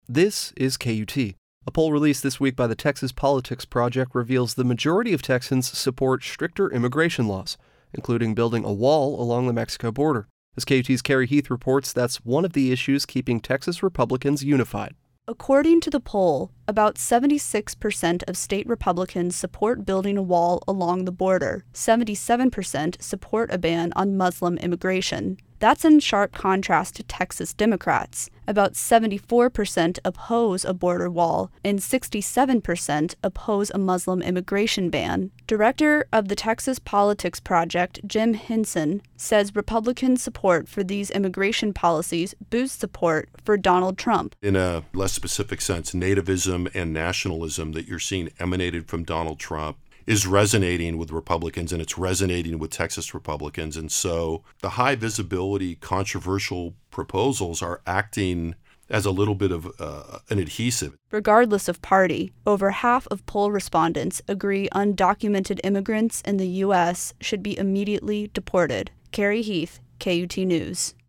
This is KUT. A poll released this week by the Texas Politics Project reveals the majority of Texans support stricter immigration laws, including building a wall along the Mexico border. As KUT's Carrie Heath reports, that's one of the issues keeping Texas Republicans unified. According to the poll, about 76% of state Republicans support building a wall along the border. 77% support a ban on Muslim immigration. That's in sharp contrast to Texas Democrats. About 74% oppose a border wall, and 67% oppose a Muslim immigration ban. Director of the Texas Politics Project, Jim Henson, says Republican support for these immigration policies boosts support for Donald Trump. In a less specific sense, nativism and nationalism that you're seeing emanated from Donald Trump is resonating with Republicans, and it's resonating with Texas Republicans. And so the high visibility, controversial proposals are acting as a little bit of an adhesive. Regardless of party, over half of poll respondents agree undocumented immigrants in the U.S. should be immediately deported. Carrie Heath, KUT News.